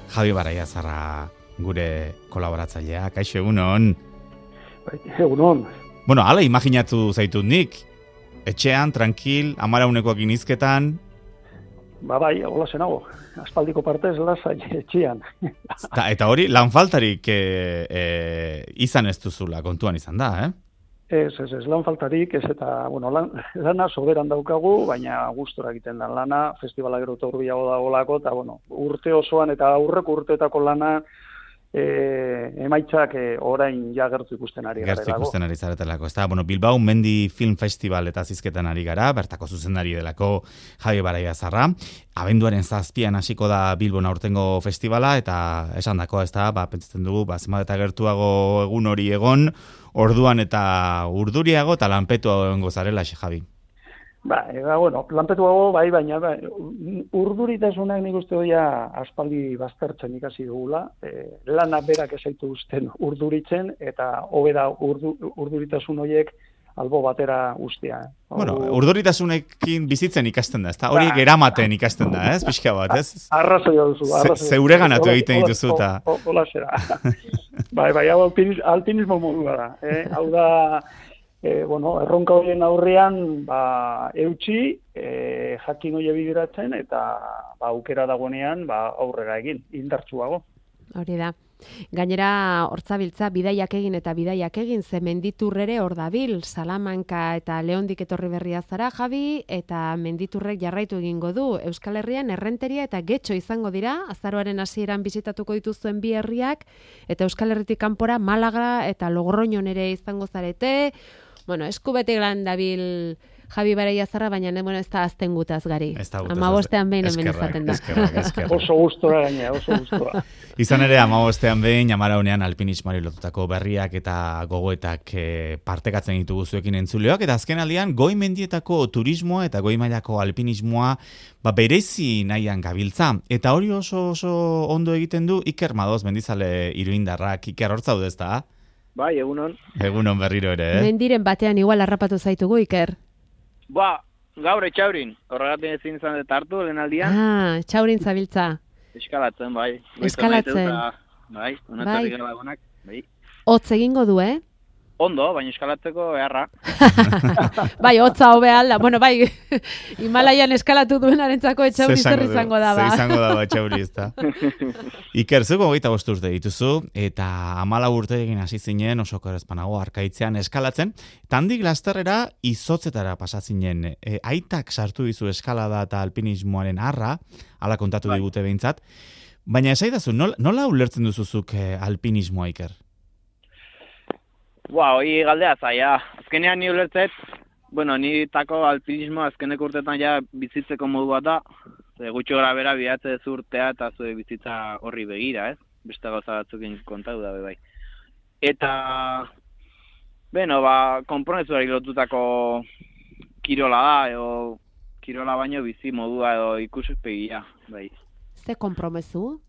Javi Baraiazarra gure kolaboratzailea. Kaixo, egunon. Egunon. Bueno, hala imaginatu zaitut nik. Etxean, tranquil, 10 izketan. Bai, hola zenago. Aspaldiko partez lasai etxean. Eta hori, lan faltarik izan ez duzula kontuan izan da, Ez, lan faltarik, ez eta, bueno, lana soberan daukagu, baina gustora egiten da lana, festivala gero eta hurbilago dagoelako, eta, bueno, urte osoan eta aurreko urteetako lana, emaitzak orain ja gertu ikusten ari gara. Gertu ikusten ari zaretelako. Ez da, bueno, Bilbao Mendi Film Festival eta zizketan ari gara, bertako zuzendari delako Javi Baraiazarra. Abenduaren 7an hasiko da Bilbon aurtengo festivala, eta esan dako, ez da, pentsatzen dugu, zenbat eta gertuago egun hori egon, orduan eta urduriago eta lanpetuago egongo zarela, Javi. Bueno, lanpetuago, baina urduritasunak nik uste doia aspaldi baztertzen ikasi dugula. Lana berak ezaitu uzten urduritzen, eta hobeda urduritasun horiek albo batera ustea. Bueno, urduritasunekin bizitzen ikasten da, ez da? Hori geramaten ikasten da, ez? Pixka bat, ez? Arrazoia duzu. Zeure ganatu egiten dituzu eta... Hola zera. Hau alpinismo modua da. Hau da... erronka horien aurrean eutxi, jakin hori bideratzen, eta aukera dagoenean aurrera egin, indartsuago. Hori da. Gainera, hortzabiltza, bidaiak egin, ze Menditurrere hor dabil, Salamanca eta Leondik etorri berria zara, Javi, eta Menditurrek jarraitu egingo du. Euskal Herrian Errenteria eta Getxo izango dira, azaroaren hasieran bisitatuko dituzuen bi herriak, eta Euskal Herritik kanpora Malaga eta Logroñon ere izango zarete. Bueno, eskubetik lan dabil Javi Baraiazarra, baina ez da azten gutaz gari. 15ean behin hemen izaten da. Oso gustora gainea, oso gustora. Izan ere, 15ean behin, Amaraunean alpinismoari lotutako berriak eta gogoetak partekatzen ditugu zuekin entzuleak, eta azken aldian, goi mendietako turismoa eta goi mailako alpinismoa berezi nahian gabiltza. Eta hori oso ondo egiten du Iker Madoz Mendizale Iruindarrak. Iker, hor zaude, ezta? Bai, egunon. Egunon berriro ere, Mendiren batean igual harrapatu zaitugu, Iker. Gaur etxaurin. Horregatik ezin izan dut hartu, lehen aldian. Txaurin zabiltza. Eskalatzen, bai. Eskalatzen. Bai, unatzerrik lagunak. Bai. Hotz egingo du, Ondo, baina eskalatzeko beharra. Bai, hotza hobe alda. Bueno, bai, Himalaian eskalatu duenarentzako etxauri zer izango da, Zer izango da, etxauri, ez da. Iker, zuko 25 urte dituzu, eta 14 urte egin hasi zinen, oso korrespanago arkaitzean eskalatzen, eta handik lasterrera izotzetara pasazinen. Aitak sartu dizu eskalada eta alpinismoaren arra, hala kontatu digute behintzat, baina esaidazu, nola ulertzen duzuzuk alpinismoa, Iker? Hori galdea zaia. Azkenean ni ulertzet, ni tako alpinismo azkeneko urtetan ja bizitzeko modu bat da. Gutxo gara bera bidatze urtea eta zure bizitza horri begira, ez? Beste gauza batzukin kontatu da, bai. Eta, konpromezuari lotutako kirola da, edo kirola baino bizi modua edo ikuspegia, bai. Ze konpromezu?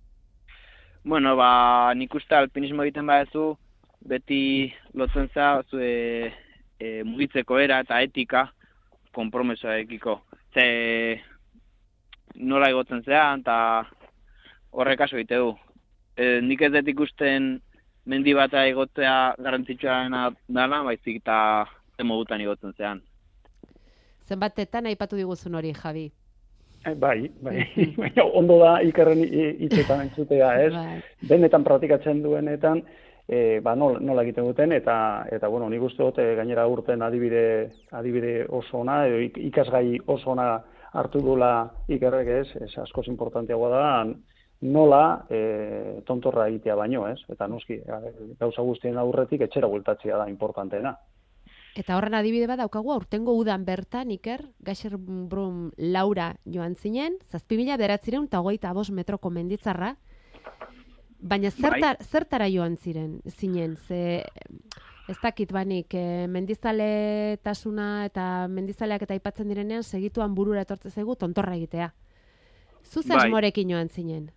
Nik uste alpinismo egiten badezu, beti lotzen za mugitzeko era eta etika konpromesoa ekiko. Ze nola egotzen zean eta horrek aso egite du. Nik ez dut ikusten mendi bat egotzea garrantzitsua dela, baizik eta ze modutan egotzen zean. Zenbatetan aipatu diguzun hori, Javi? Bai, ondo da Ikerren hitzetan entzutea, ez? Benetan praktikatzen duenetan, nola egiten duten, eta nik uste dut gainera urten adibide oso ona, ikasgai oso ona hartu duela Ikerrek, ez askoz importanteagoa da, nola tontorra egitea baino, ez? Eta noski, gauza guztien aurretik etxera bueltatzea da importanteena. Eta horren adibide bat daukagu, aurtengo udan bertan, Iker, Gaixerbrum Laura joan zinen, 7.925 metroko menditzarra, baina zertara joan zinen, ze ez dakit banik, mendizaletasuna eta mendizaleak eta aipatzen direnean segituan burura etortze zaigu tontorra egitea. Zuz asmorekin joan zinen?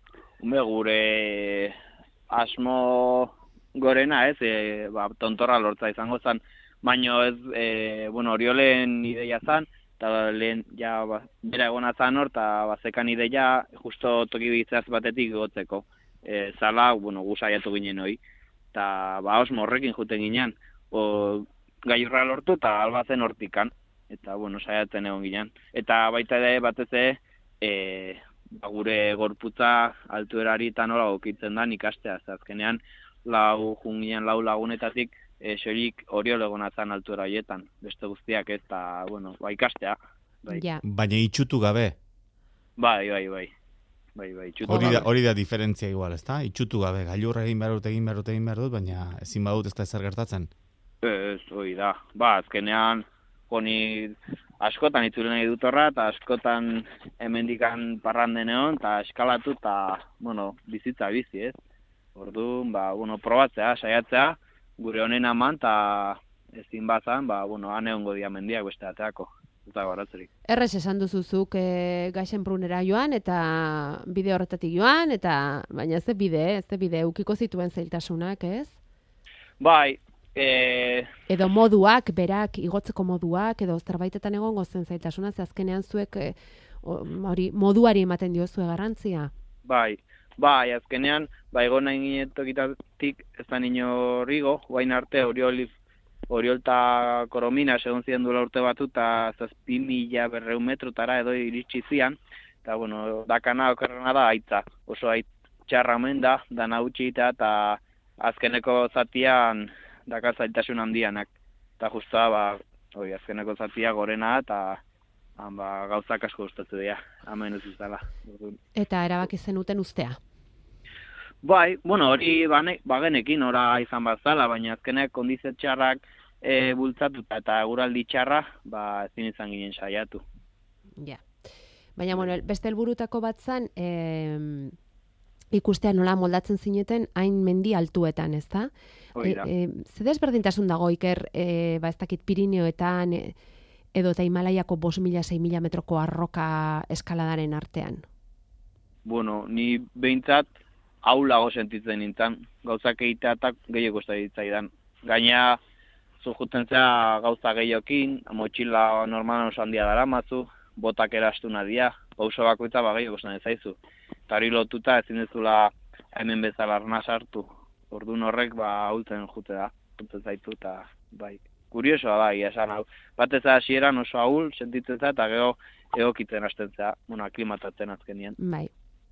Gure asmo gorena, ez, tontorra lortza izango zen, baina ez, Oriolen ideia zen, eta lehen, ja, bera egona zan hor, eta bazekan ideia, justo toki bizaz batetik gotzeko. Zala, bueno, guzaiatu ginen hoi. Eta, osmo horrekin juten ginen, gailurra lortu eta albazen hortikan. Eta, bueno, saiatzen egon ginen. Eta baita ere, batez ere, gure gorputza altuerari eta nola okitzen da ikastea. Azkenean, lau lagunetatik, soilik Oriol egonatzen altuera haietan, beste guztiak ez, eta, bueno, ikastea. Bai. Ja. Baina itxutu gabe. Bai, itxutu gabe. Hori da diferentzia igual, ezta? Itxutu gabe, gailurra egin behar dut, baina ezin badut ez da ezer gertatzen. Ez, hori da. Azkenean, honi askotan itzule nahi dut horra, eta askotan hemendikan parranden egon, eta eskalatu, eta, bueno, bizitza bizi, ez? Orduan, probatzea, saiatzea, gure honen aman, eta ezin bazan, han egongo dia mendiak beste ateako. Eta garatzerik. Errez esan duzuzuk Gaixenbrunera joan, eta bide horretatik joan, eta baina ez bide, ukiko zituen zailtasunak, ez? Bai, edo moduak, berak, igotzeko moduak, edo zerbaitetan egongo zen zailtasuna, ze azkenean zuek moduari ematen diozue garrantzia. Bai, azkenean, egon nahi ginetokitatik ez da nino rigo, guain arte Oriol eta Koromina segun ziren duela urte batu, eta 7.200 metrotara edo iritsi zian, eta, bueno, dakana okerrena da aitza, oso aitxarra omen da, dana utxita, eta azkeneko zatian daka zailtasun handianak, eta justa, azkeneko zatia gorena, eta gauzak asko gustatzu dira, hemen ez izala. Eta erabaki zenuten ustea? Bai, bueno, hori bagenekin ora izan bazala, baina azkenek kondizio txarrak bultzatuta eta eguraldi txarra, ezin izan ginen saiatu. Ja. Baina, bueno, beste helburutako bat zan, ikustea nola moldatzen zineten hain mendi altuetan, ezta? Ze desberdintasun dago, Iker, ez dakit Pirineoetan, edo eta Himalaiako 5.000-6.000 metroko arroka eskaladaren artean? Bueno, ni behintzat aulago sentitzen nintzen, gauzak egitea eta gehiago ditzaidan. Gaina, zujuten zea gauza gehiokin, motxila normalan oso handia dara mazu, botak erastu nadia, pauso bakoitza gehiago ez zaizu. Eta hori lotuta ezin dezula hemen bezala arna sartu. Orduan horrek ahultzen jute da, jute zaitu eta bai. Kuriosoa da, esan hau. Batez hasieran oso ahul sentitzen zea eta gero egokitzen hasten zea, aklimatatzen azkenien. Bai,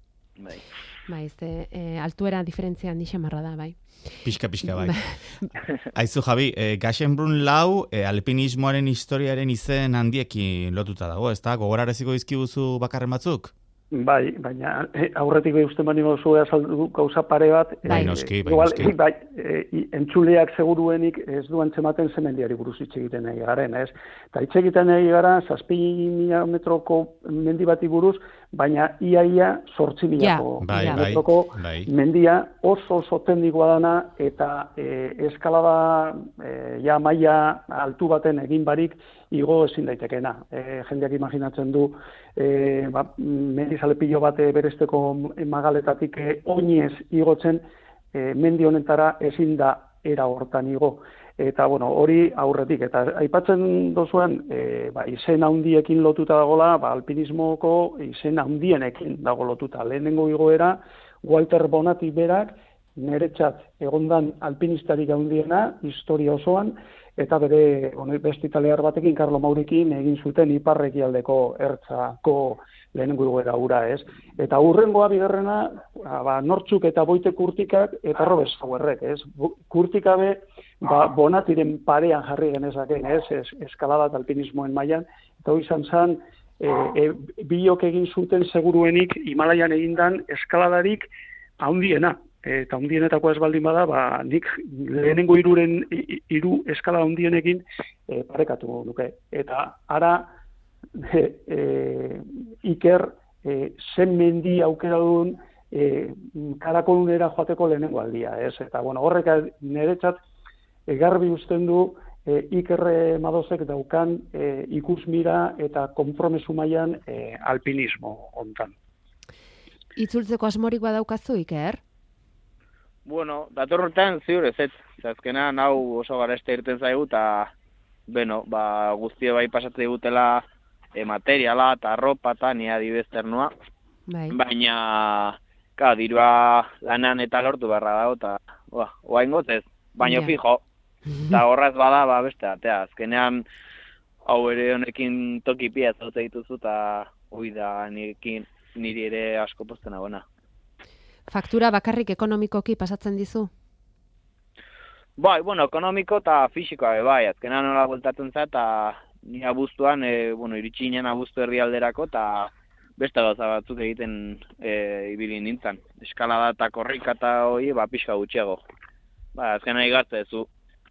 altuera diferentzia handi xamarra da, bai. Pixka, bai. Aizu, Javi, Gaixenbrun lau, alpinismoaren historiaren izen handiekin lotuta dago, ez da? Gogorareziko dizkiguzu bakarren batzuk? Bai, baina aurretik uste mani mozu azaldu gauza pare bat. Bai, noski. Bai, entzuleak seguruenik ez du antzematen zemendiari buruz hitz egiten nahi garen, ez? Eta hitz egiten nahi gara 7.000 metroko mendi bati buruz, baina ia 8.000 metroko mendia oso teknikoa dana eta eskalada maila altu baten egin barik igo ezin daitekena. Jendeak imaginatzen du mendizale pilo bate beresteko magaletatik oinez igotzen, mendi honetara ezin da era hortan igo. Eta, bueno, hori aurretik. Eta aipatzen dozuan, izen handiekin lotuta dagoela, alpinismoko izen handienekin dago lotuta. Lehenengo igoera, Walter Bonatti berak, niretzat egondan alpinistarik handiena, historia osoan, eta bere beste italiar batekin, Carlo Maurikin, egin zuten ipar-ekialdeko ertzako lehenengo igoera hura, ez? Eta hurrengoa bigarrena, Nortzuk eta Boite Kurtikak eta Robes Sauerrek, ez? Kurtikabe, Bonatiren parean jarri genezaken, ez? Eskalada eta alpinismoen mailan, eta hori izan zen, biok egin zuten seguruenik Himalaian egindan eskaladarik handiena. Eta handienetako ez baldin bada, nik lehenengo hiru eskala handienekin parekatu nuke. Eta ara, Iker zen mendi aukera duen karakolunera joateko lehenengo aldia, ez? Eta, bueno, horrek niretzat garbi uzten du Iker Madosek daukan ikusmira eta konpromesu mailan alpinismo hontan. Itzultzeko asmorik badaukazu, Iker? Bueno, datorretan ziur ez, azkenean hau oso gareste irten zaigu, eta, guztie bai pasatzen digutela materiala eta arropa eta ni adibester noa. Bai. Baina, dirua lanan eta lortu beharra dago, eta oain gotez, baina fijo. Eta horraz bada, beste, azkenean, hau ere honekin toki pia zaute dituzu, eta hoi da niri ere asko posten agona. Faktura bakarrik ekonomikoki pasatzen dizu? Bai, ekonomiko eta fisikoa, bai, azkenean nola bueltatzen za, eta ni abuztuan, iritsi ginen abuztu herrialderako, eta beste gauza batzuk egiten ibili nintzen. Eskalada eta korrika eta hori, pixka gutxiago. Azkenean igartze zu,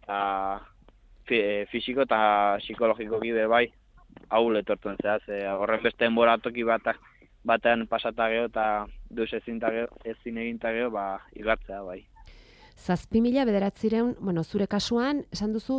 fisiko eta psikologikoki bai, hau letortzen zehaz, horren beste denbora toki batean pasata geho eta duz ezin eginta geho, igartzea bai. 7.900, zure kasuan, esan duzu,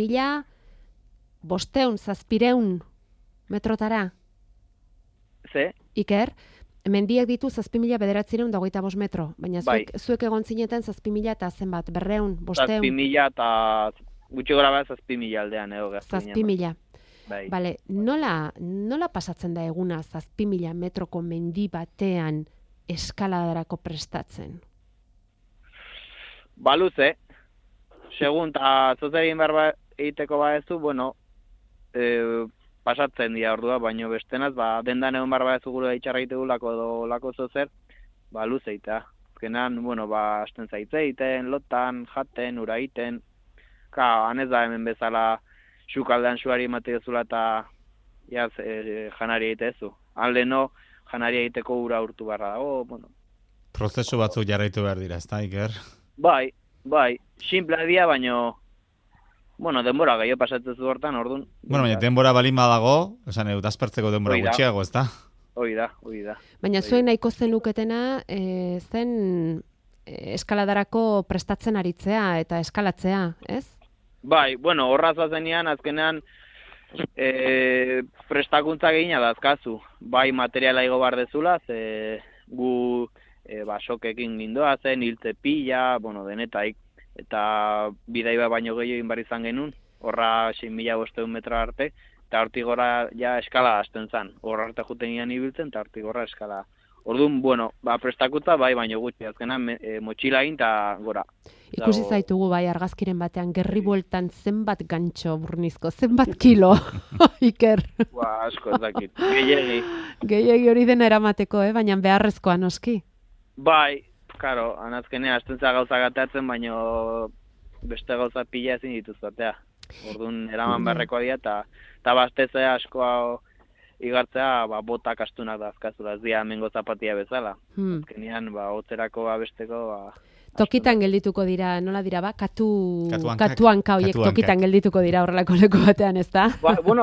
7.500 metrotara? Ze? Iker, mendiak ditu 7.925 metro, baina zuek egon zineten 7.000 eta zenbat, 200, 500? 7.000 eta gutxi gora bat 7.000 aldean, 7.000. Bai. Bale, nola pasatzen da eguna 7.000 metroko mendi batean eskaladarako prestatzen? Luze, segun, eta zozerin behar egiteko badezu, pasatzen dira ordua, baino bestenaz, dendan egon behar badezu gure itxarra egitegu lako zozer, luze egitea. Azkenean, hasten zaitze egiten, lotan, jaten, ura egiten, hanez da hemen bezala sukaldean suari emate dezula eta janari egitezu. Leheno, janari egiteko ura urtu barra dago, Prozesu batzuk jarraitu behar dira, ez da, Iker? Bai, simplea dira, baino, denbora gehiago pasatzen zu hortan, orduan. Baina denbora balin badago, esan edo, aspertzeko denbora gutxiago, ez da? Hoi da. Baina zuen nahiko zenuketena zen eskaladarako prestatzen aritzea eta eskalatzea, ez? Bai, horraz bazenean, azkenean prestakuntza gehina dazkazu. Bai, materiala igo bar dezula, ze gu sokekin gindoa zen, hiltze pila, denetaik, eta bidai baino gehiago egin bar izan genuen, horra 6.500 metro arte, eta hortik gora ja eskala hasten zen. Horra arte juten ian ibiltzen, eta hortik gora eskala. Orduan, prestakuntza bai baino gutxi, azkenan motxila egin eta gora. Ikusi zaitugu bai argazkiren batean, gerri bueltan zenbat gantxo burnizko, zenbat kilo, Iker. Asko ez dakit, gehiagi. Gehiagi hori dena eramateko, baina beharrezkoa noski. Bai, karo, anazkenea, hasten za gauza gateatzen, baino beste gauza pila ezin dituz batea. Orduan, eraman beharrekoa dira, eta bastezea askoa igartzea, botak astunak da azkazula, ez dira hemengo zapatia bezala. Azkenean, hotzerako besteko, tokitan geldituko dira, nola dira, katuanka horiek tokitan geldituko dira horrelako leku batean, ez da?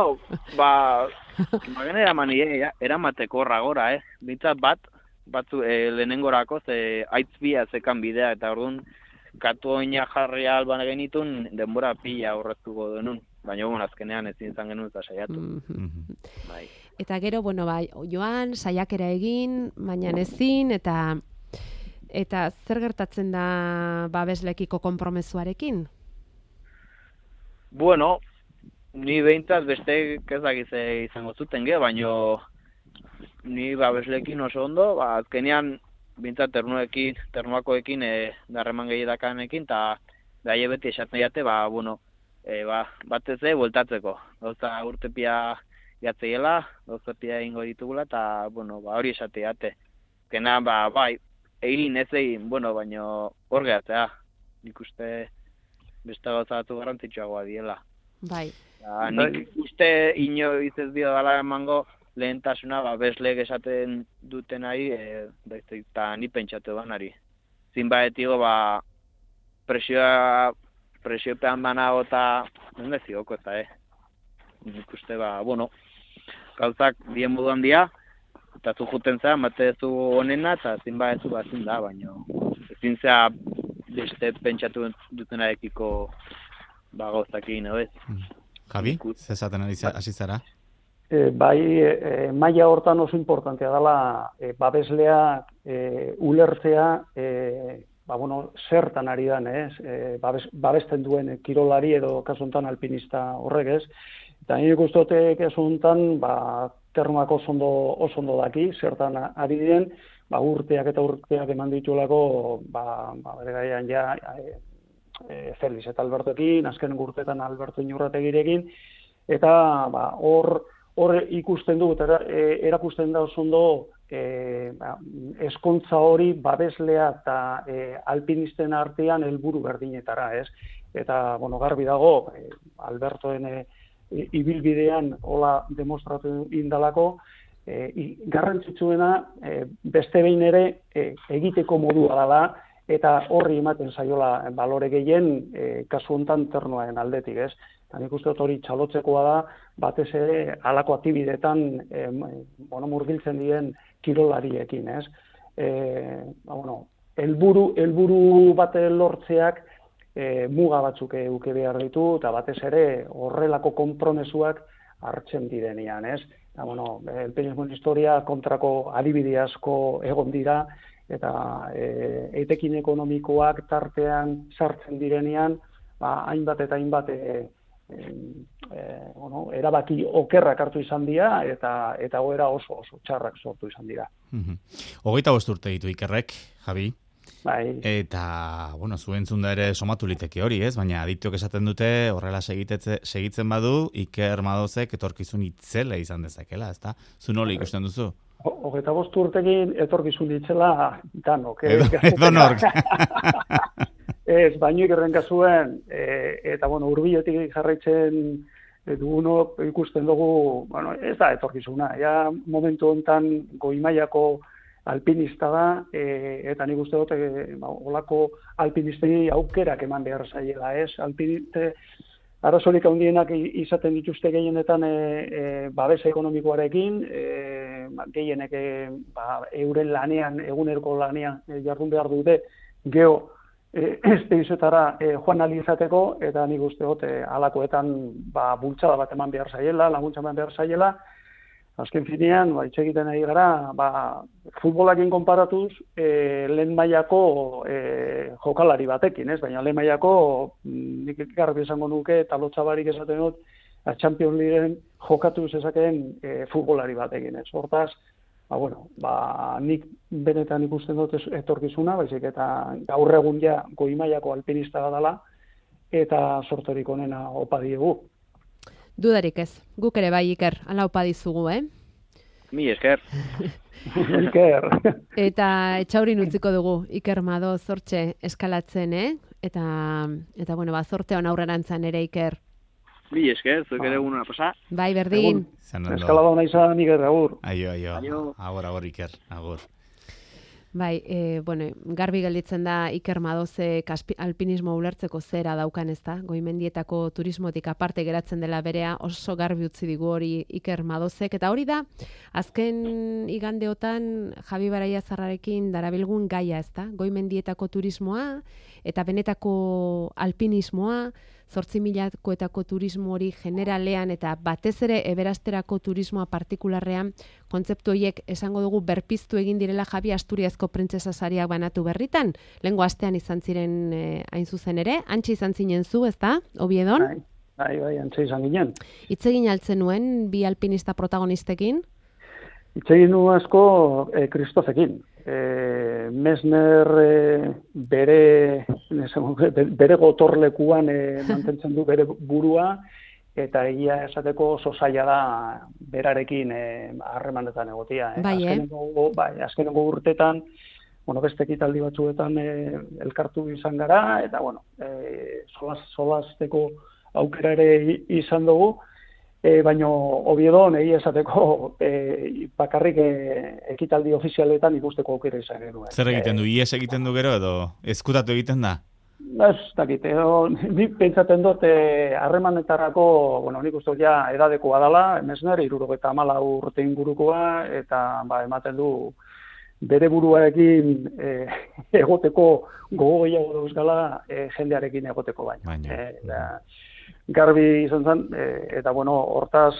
Eramateko horra gora, bintzat batzu lehenengorako, ze aitzbia zekan bidea, eta orduan, katu oina jarri alban genitun, denbora pila horreztuko denun. Baina, azkenean ezin izan genuen eta saiatu. Eta gero, joan, saiakera egin, baina ezin, eta zer gertatzen da babeslekiko konpromezuarekin? Ni behintzat beste kezakize izango zuten ge, baina ni babeslekin oso ondo, azkenean behintzat ternuakoekin darreman gehiedakanekin, eta daie beti esatzen jate, batez bueltatzeko. Gauza urtepia jatzeiela, gauza pia ingo ditugula, eta hori esate jate. Azkenean, egin ez egin, baina hor gehatzea. Nik uste beste gauza batu garrantzitsuagoa diela. Bai. Nik uste inoiz ez dio dala emango lehentasuna besleek esaten duten ari, eta ni pentsatu banari. Zinbaetigo, presiopean banago eta nengezigoko eta, nik uste, gauzak dien moduan dira, eta zu juten zera, mate zu honena, eta zinbaetu zin da, baina ezin zera beste pentsatu dutenarekiko gauzak egin, ez? Javi, zezaten hasi zara? Maila hortan oso importantea dela babeslea ulertzea zertan ari dan, babesten duen kirolari edo kasu honetan alpinista horrek, ez? Eta nik uste dute kasu honetan, Termoak oso ondo daki, zertan ari diren, urteak eta urteak eman dituelako, bere gaian ja, Felix eta Albertoekin, azken urteetan Alberto Inurrategirekin, eta hor ikusten du, eta erakusten da oso ondo, eskontza hori babeslea eta alpinisten artean helburu berdinetara, ez? Eta, garbi dago, Albertoen ibilbidean hola demostratu indalako, garrantzitsuena beste behin ere egiteko modua dela, eta horri ematen zaiola balore gehien kasu hontan Ternoaren aldetik, ez? Nik uste dut hori txalotzekoa da, batez ere halako aktibidetan murgiltzen diren kirolariekin, ez? Helburu bat lortzeak muga batzuk eduki behar ditu, eta batez ere horrelako konpromesuak hartzen direnean, ez? Alpinismoen historia kontrako adibide asko egon dira, eta etekin ekonomikoak tartean sartzen direnean, hainbat eta hainbat erabaki okerrak hartu izan dira, eta goera oso txarrak sortu izan dira. 25 urte ditu Ikerrek, Javi. Bai. Eta, zuen zunda ere somatu liteke hori, ez? Baina adituak esaten dute, horrela segitzen badu, Iker Madozek etorkizun itzela izan dezakela, ezta? Zu nola ikusten duzu? 25 urtekin etorkizun itzela danok. Edonork. Ez, baino Ikerren kasuen, eta hurbiletik jarraitzen dugunok ikusten dugu, ez da etorkizuna. Ja, momentu honetan goi-mailako alpinista da, eta nik uste dut, olako alpinistei aukerak eman behar zaiela, ez? Alpiniste, arazorik handienak izaten dituzte gehienetan babes ekonomikoarekin, gehienek euren lanean, eguneroko lanean jardun behar dute, espediziotara joan ahal izateko, eta nik uste dut, halakoetan bultzada bat eman behar zaiela, laguntza eman behar zaiela. Azken finean, hitz egiten ari gara, futbolakin konparatuz, lehen mailako jokalari batekin, ez? Baina lehen mailako, nik garbi esango nuke, talotxabarik esaten dut, Champions Leagueen jokatu zezakeen futbolari batekin, ez? Hortaz, nik benetan ikusten dut etorkizuna, baizik eta gaur egun ja goi mailako alpinista dela, eta sorterik onena opa diegu. Dudarik ez, guk ere bai Iker, ala opa dizugu, Mi esker. Iker. Eta etxaurin utziko dugu, Iker Madoz hortxe eskalatzen, Eta zorte hon aurrerantzan ere Iker. Mi esker, zuek ere eguna pasa. Bai, berdin. Eskalada hona izan, Iker, agur. Aio. Agur, Iker, agur. Bai, garbi gelditzen da Iker Madozek alpinismo ulertzeko zera daukan, ezta? Goimendietako turismotik aparte geratzen dela berea, oso garbi utzi digu hori Iker Madozek, eta hori da azken igandeotan Javi Baraiazarrarekin darabilgun gaia, ezta? Goimendietako turismoa eta benetako alpinismoa, 8.000koetako turismo hori generalean eta batez ere eberasterako turismoa partikularrean, kontzeptu horiek esango dugu berpiztu egin direla Javi Asturiazko printzesa sariak banatu berritan. Lehengo astean izan ziren hain zuzen ere, antxe izan zinen zu, ezta? Obiedon? Bai, antxe izan ginen. Itzegin altzen nuen bi alpinista protagonistekin? Itzegin nu asko Kristofekin. Mesner bere gotorlekuan mantentzen du bere burua, eta egia esateko oso zaila da berarekin harremanetan egotia. Azkenengo urtetan, beste ekitaldi batzuetan elkartu izan gara, eta solasteko aukera ere izan dugu, baina Obiedon egia esateko bakarrik ekitaldi ofizialetan ikusteko aukera izan genuen. Zer egiten du? Ies egiten du gero edo ezkutatu egiten da? Ez dakit, nik pentsaten dut harremanetarako, nik uste ja edadekoa dela, Mesner, 74 urte ingurukoa, eta ematen du bere buruarekin egoteko gogo gehiago dauzgala jendearekin egoteko baina. Garbi izan zen, eta hortaz,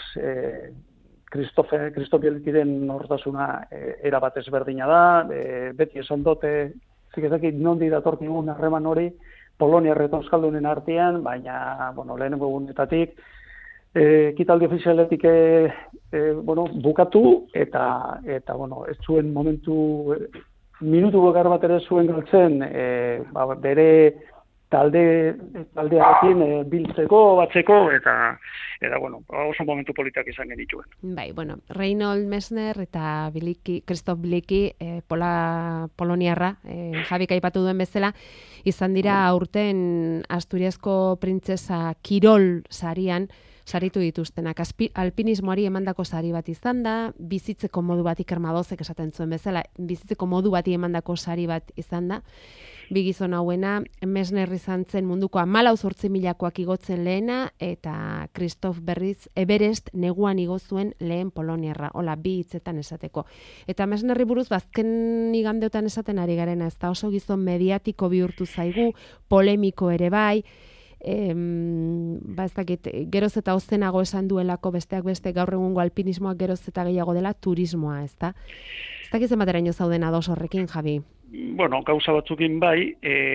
Kristofielkiren hortasuna erabat ezberdina da, beti esan dute, zikizakit nondi datorkigun harreman hori, Poloniar eta Euskaldunen artean, baina, lehenengo egunetatik, ekitaldi ofizialetik bukatu, eta ez zuen minutu bakar bat ere zuen galtzen, bere taldearekin biltzeko, batzeko, eta oso momentu politak izan genituen. Bai, Reinhold Messner eta Christoph Bilecki, poloniarra, Jabik aipatu duen bezala, izan dira aurten Asturiasko printzesa Kirol sarian, saritu dituztenak. Alpinismoari emandako sari bat izan da, bizitzeko modu bat Iker Madozek esaten zuen bezala, bizitzeko modu bati emandako sari bat izan da. Bi gizon hauena, Messner izan zen munduko 14.000-koak igotzen lehena, eta Christoph berriz Everest neguan igo zuen lehen poloniarra, hola, bi hitzetan esateko. Eta Messnerri buruz, bazken igandeotan esaten ari garena, ez da oso gizon mediatiko bihurtu zaigu, polemiko ere bai, ez dakit, geroz eta ozenago esan duelako besteak beste gaur egungo alpinismoak geroz eta gehiago dela turismoa, ez da? Ez dakit zenbateraino zauden ados horrekin, Javi? Gauza batzukin bai,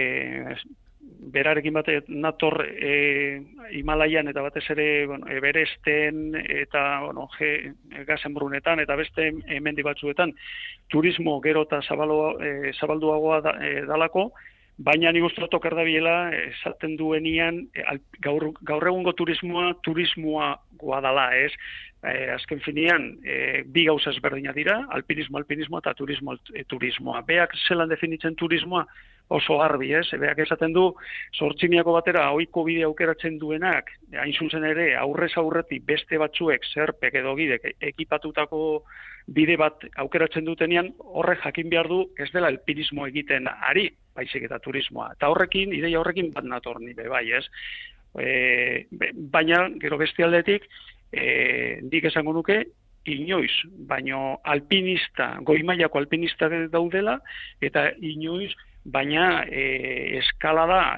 berarekin bate nator Himalaian eta batez ere Everesten eta Gasenbrunetan eta beste hemendi batzuetan turismo gero eta zabalduagoa dalako, baina nik uste dut oker dabilela esaten duenian gaur egungo turismoa dala, ez? Azken finean, bi gauza ezberdina dira, alpinismo eta turismoa. Beak zelan definitzen turismoa oso garbi, ez? Beak esaten du, 8.000ko batera ohiko bide aukeratzen duenak, hain zuzen ere, aurrez aurretik beste batzuek zerpek edo gidek ekipatutako bide bat aukeratzen dutenean, horrek jakin behar du ez dela alpinismo egiten ari, baizik eta turismoa. Eta ideia horrekin bat nator nire bai, ez? Baina, gero beste aldetik, nik esango nuke, inoiz, baino goi-mailako alpinista daudela, eta inoiz, baina eskalada,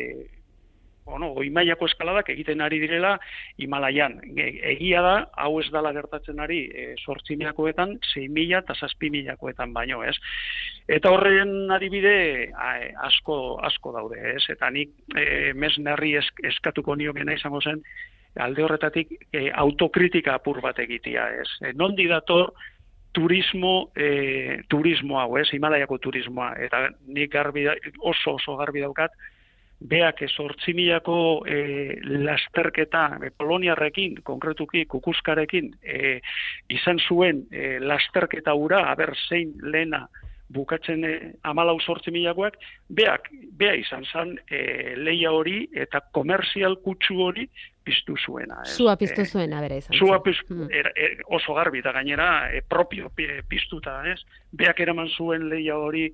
goi-mailako eskaladak egiten ari direla Himalaian. Egia da, hau ez dala gertatzen ari 8.000koetan, 6.000 eta 7.000koetan baino, ez? Eta horren adibide asko daude, ez? Eta nik Messnerri eskatuko niokena izango zen, alde horretatik autokritika apur bat egitea, ez? Nondi dator turismo hau, ez? Himalaiako turismoa, eta nik oso garbi daukat, beak 8.000ko lasterketa poloniarrekin, konkretuki Kukuskarekin, izan zuen lasterketa hura, zein lehena bukatzen 14.000koak, bea izan zen lehia hori eta komerzial kutsu hori piztu zuena. Zua piztu zuena, bera izan. Zua oso garbi, eta gainera propio piztuta, ez? Beak eraman zuen lehia hori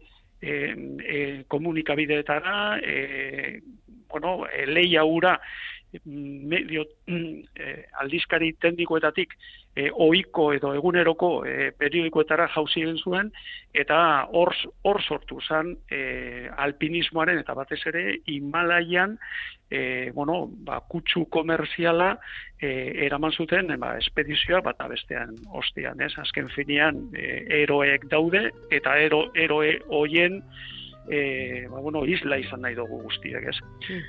komunikabideetara, lehia hura medio aldizkari teknikoetatik ohiko edo eguneroko periodikoetara jauzi egin zuen, eta hor sortu zen alpinismoaren eta batez ere Himalaian kutsu komerziala eraman zuten espedizioa bata bestean ostean, ez? Azken finean eroek daude, eta eroe hoien isla izan nahi dugu guztiek, ez?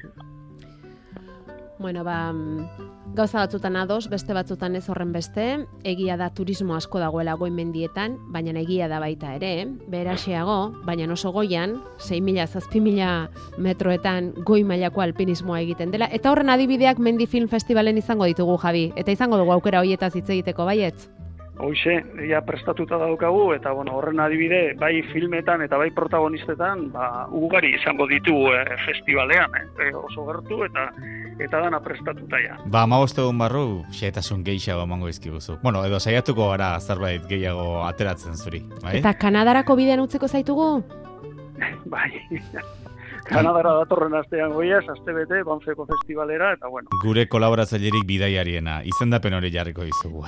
Gauza batzutan ados, beste batzutan ez horren beste, egia da turismo asko dagoela goi-mendietan, baina egia da baita ere, beheraxeago, baina oso goian, 6.000-7.000 metroetan goi-mailako alpinismoa egiten dela, eta horren adibideak Mendi Film Festivalen izango ditugu, Javi, eta izango dugu aukera horietaz hitz egiteko, baietz? Hoize, prestatuta daukagu, eta horren adibide, bai filmetan eta bai protagonistetan, ugari izango ditugu festivalean, oso gertu eta dana prestatuta ja. 15 egun barru, xehetasun gehiago emango izkiguzu. Edo saiatuko gara zerbait gehiago ateratzen zuri, bai? Eta Kanadarako bidean utziko zaitugu? Bai. Kanadara datorren astean goiaz, astebete, Banfeko festivalera, eta Gure kolaboratzailerik bidaiariena, izendapen hori jarriko dizugu.